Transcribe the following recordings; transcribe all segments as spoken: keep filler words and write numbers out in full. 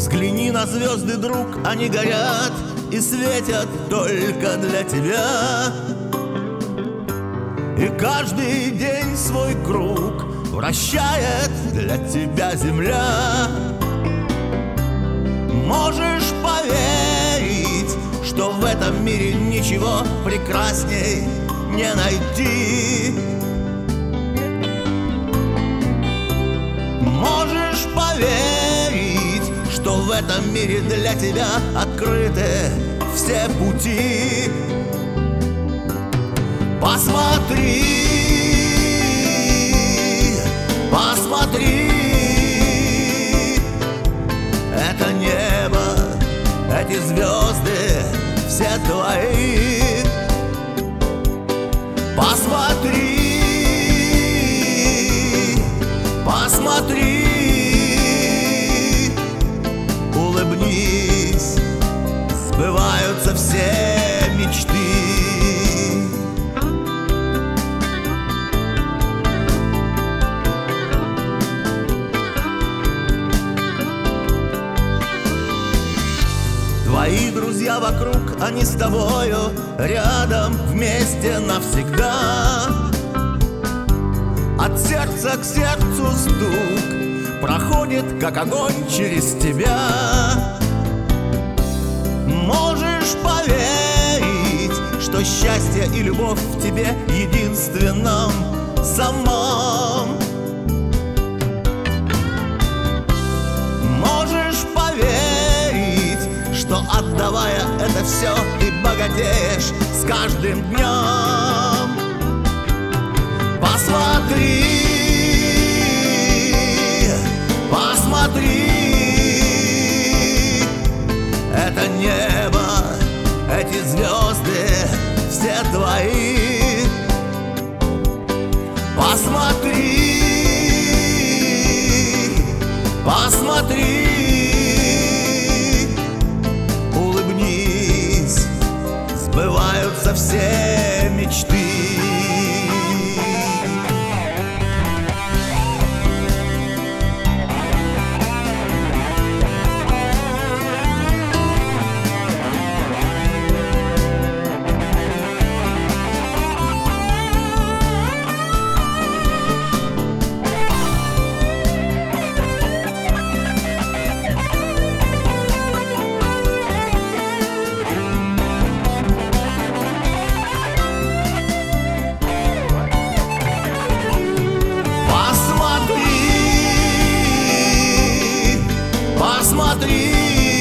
Взгляни на звезды, друг, они горят и светят только для тебя. И каждый день свой круг вращает для тебя земля. Можешь поверить, что в этом мире ничего прекрасней не найти. Можешь поверить, что в этом мире для тебя открыты все пути. Посмотри, посмотри, это небо, эти звезды, все твои. Посмотри, посмотри, улыбнись, сбываются все мечты. Твои друзья вокруг, они с тобою рядом, вместе навсегда. От сердца к сердцу стук проходит, как огонь через тебя. Можешь поверить, что счастье и любовь в тебе единственном самом. Можешь поверить, что отдавая это все, ты богатеешь с каждым днем. Посмотри, посмотри, это небо, эти звезды, все твои. Посмотри, посмотри, улыбнись, сбываются все мечты. Посмотри,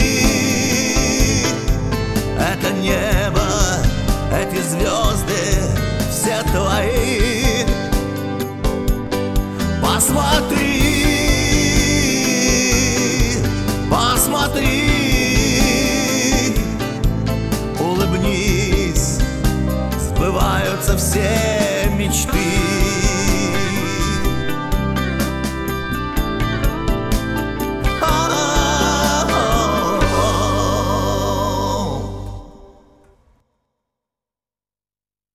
это небо, эти звезды, все твои. Посмотри, посмотри, улыбнись, сбываются все мечты.